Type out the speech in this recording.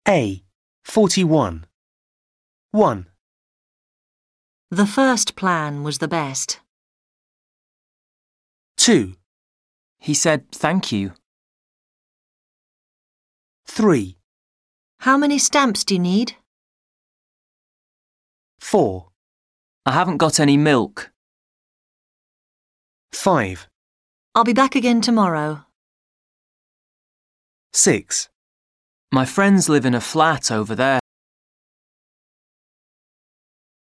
A. 41. 1. The first plan was the best. 2. He said thank you. 3. How many stamps do you need? 4. I haven't got any milk. 5. I'll be back again tomorrow. 6. My friends live in a flat over there.